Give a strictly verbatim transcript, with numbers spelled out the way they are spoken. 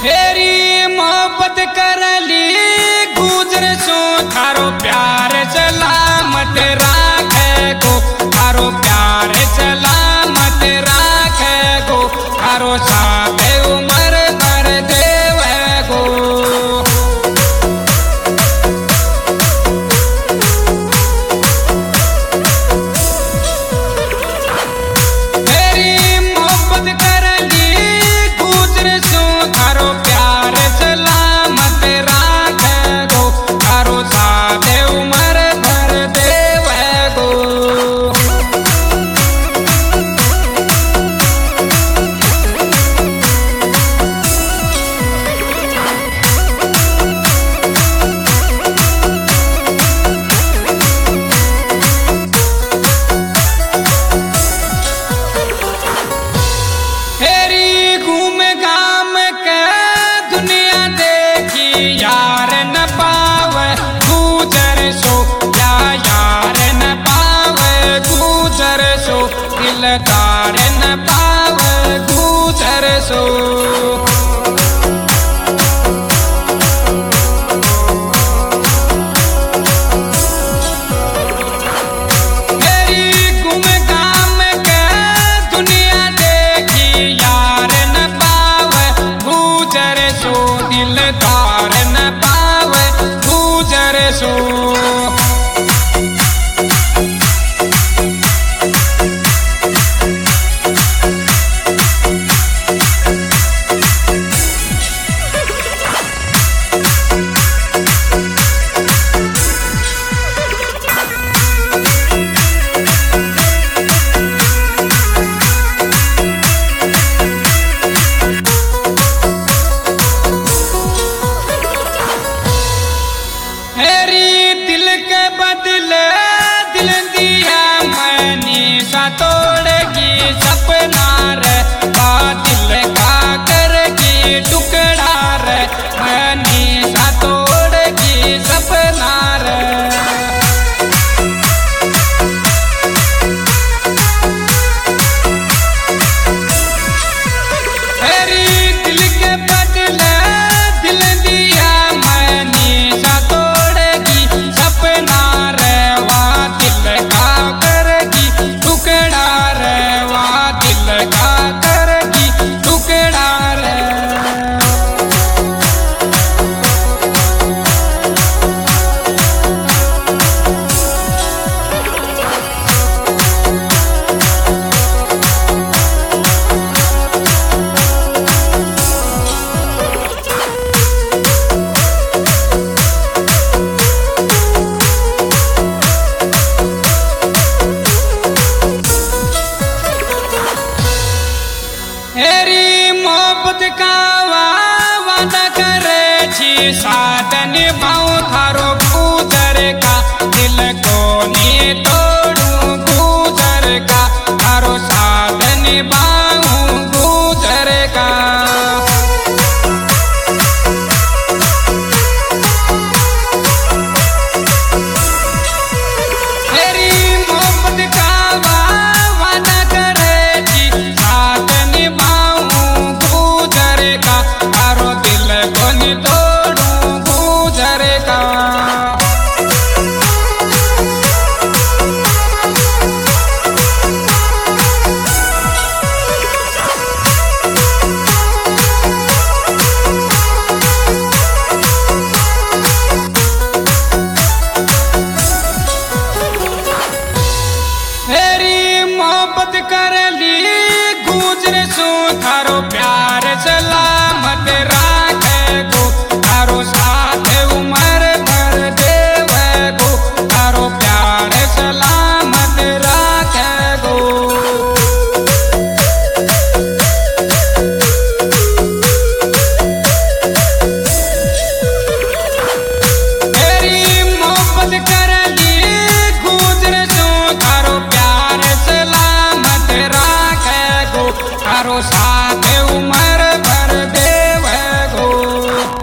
फेरी मोहब्बत करली गुजर सो थारो प्यार सलामत राखे गो, थारो प्यार सलामत राखे गो, थारो साथ उमर भर देवे गो। फेरी मोहब्बत करली गुजर सो थारो प्यार सलामत राखे गो, थारो साथ उमर भर देवे गो। फेरी घूम घाम के दुनिया देखी यार न पावे गुजर सो, या यार न पावे गुजर सो, दिलदार न पावे गुजर सो। फेरी घूम घाम के दुनिया देखी यार न पावे गुजर सो, दिलदार न पावे गुजर सो। फेरी दिल के बदले दिल दिया मैंने सा तोड़गी सपना रे, का दिल का करगी टुकड़ा रे, मैंने सा तोड़गी सपना रे। फेरी दिल के बदले दिल दिया मैंने सा तोड़गी सपना रे, वा दिल का करगी टुकड़ा रे, वा दिल का करगी टुकड़ा रे। फेरी मोहब्बत का वादा करे छी साथ निभाऊं थारो गुजर का,